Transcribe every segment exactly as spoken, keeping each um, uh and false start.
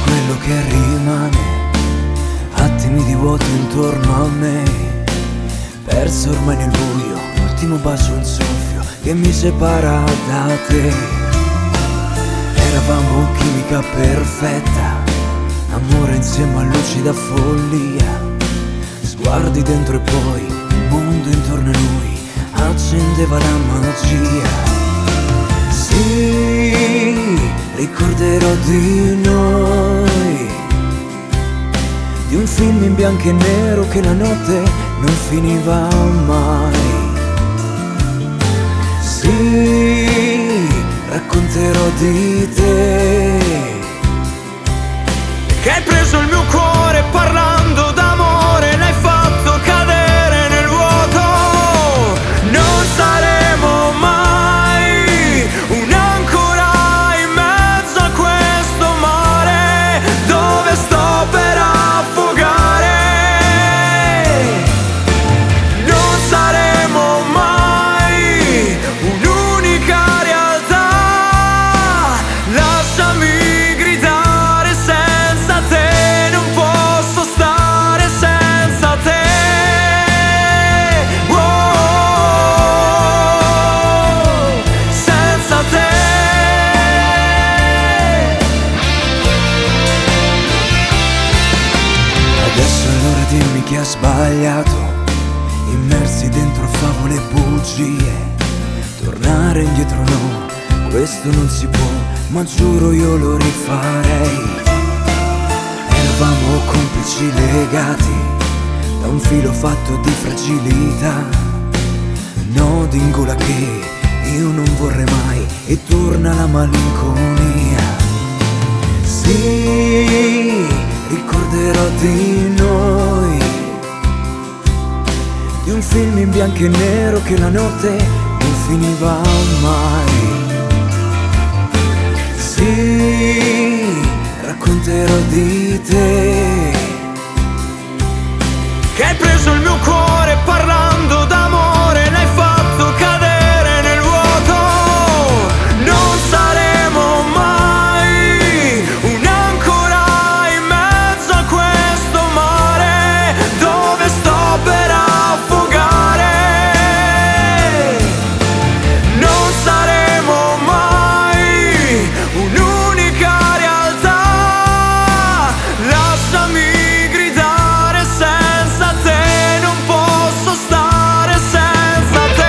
quello che rimane, attimi di vuoto intorno a me, perso ormai nel buio, l'ultimo bacio, un soffio che mi separa da te. Eravamo chimica perfetta, amore insieme a lucida follia, sguardi dentro e poi il mondo intorno a noi accendeva la magia. Sì, ricorderò di noi, di un film in bianco e nero che la notte non finiva mai. Sì, racconterò di te, che hai preso il mio cuore parlando d'amore, l'hai fatto cadere nel vuoto. Non saremo mai un'ancora in mezzo a questo mare dove sto per affogare. Non saremo mai un'unica realtà, lasciami gridare senza te, non posso stare senza te. Wow, senza te. Adesso è l'ora di dirmi chi ha sbagliato, immersi dentro favole e bugie. Tornare indietro no, questo non si può, ma giuro io lo rifarei. Eravamo complici legati da un filo fatto di fragilità, nodi in gola che io non vorrei mai, e torna la malinconia. Sì, ricorderò di noi, di un film in bianco e nero che la notte non finiva mai. Sì, racconterò di te, che hai preso il mio cuore parlando d'amore, l'hai fatto cadere nel vuoto. Non saremo mai un'ancora in mezzo a questo mare dove sto per affogare. Non saremo mai un'unica realtà, lasciami gridare senza te, non posso stare senza te.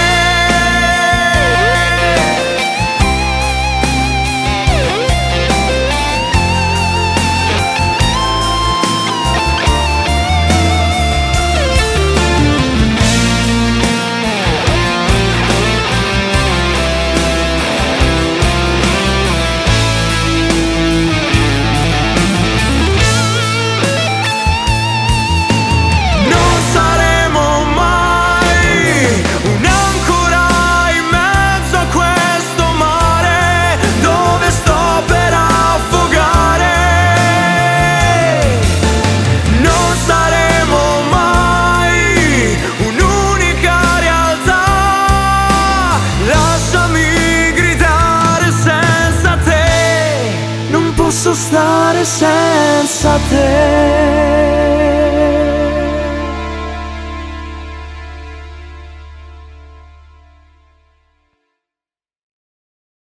Non saremo mai un'ancora in mezzo a questo mare dove sto per affogare. Non saremo mai un'unica realtà, lasciami gridare senza te, non posso stare senza te.